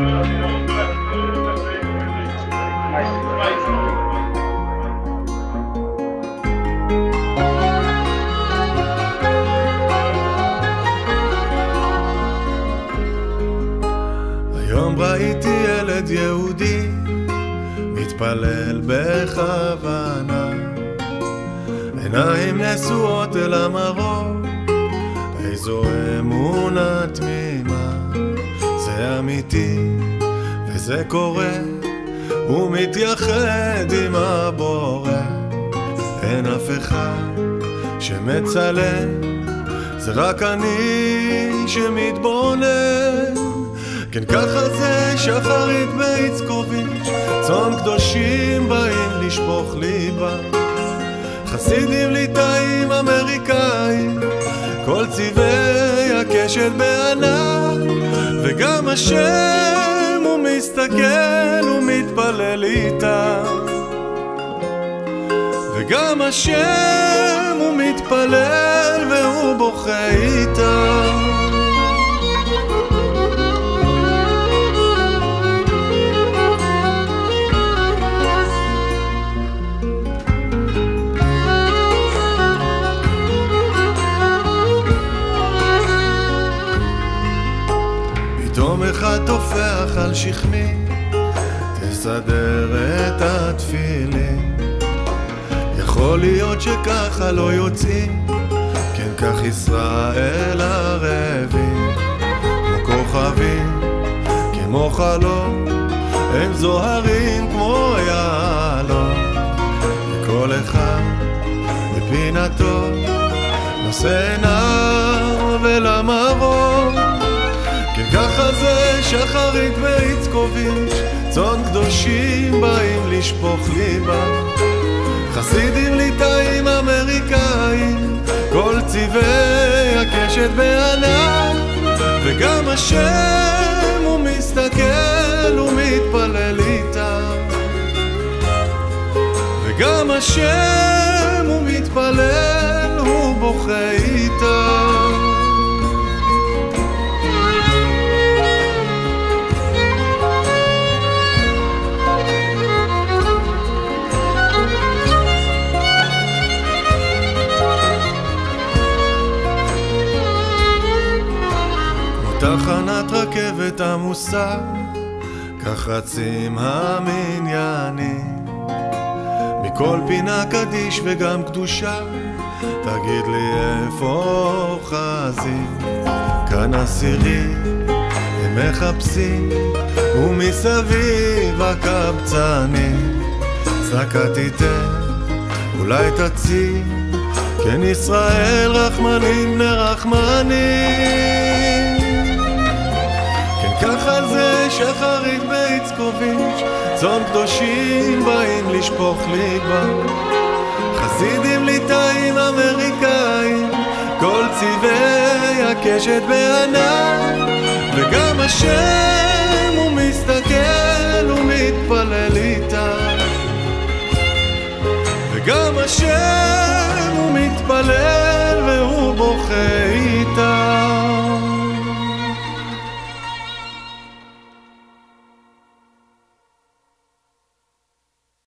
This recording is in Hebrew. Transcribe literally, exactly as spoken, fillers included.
היום ראיתי ילד יהודי מתפלל בכוונה, עיניים נשואות אל המרור, איזו אמונה תמימה. זה אמיתי וזה קורה, הוא מתייחד עם הבורא. אין אף אחד שמצלם, זה רק אני שמתבונן. כן ככה זה שחרית באיצקוביץ', צאן קדושים באים לשפוך ליבה, חסידים ליטאים אמריקאים, כל צבעי הקשת בענק. וגם השם הוא מסתכל ומתפלל איתם, וגם השם הוא מתפלל והוא בוכה איתם. פתאום אחד תופח על שכמי, תסדר את התפילין. יכול להיות שככה לא יוצאים, כן כך ישראל ערבים. כמו כוכבים, כמו חלום, הם זוהרים כמו יעלום. וכל אחד בפינתו נושא עיניו ולמרור. כן ככה זה שחרית באיצקוביץ', צאן קדושים באים לשפוך ליבה, חסידים ליטאים אמריקאים, כל צבעי הקשת בענק. וגם השם הוא מסתכל ומתפלל איתם, וגם השם הוא מתפלל הוא בוכה איתם. תחנת רכבת עמוסה, כך רצים המניינים, מכל פינה קדיש וגם קדושה. תגיד לי איפה חזים, כאן עשירים הם מחפשים, ומסביב הקבצנים. צדקה תיתן, אולי תציל, כן ישראל רחמנים בני רחמנים. ככה זה שחרית באיצקוביץ', צאן קדושים באים לשפוך ליבה, חסידים ליטאים אמריקאים, כל צבעי הקשת בענק. וגם השם הוא מסתכל ומתפלל איתם, וגם השם הוא מתפלל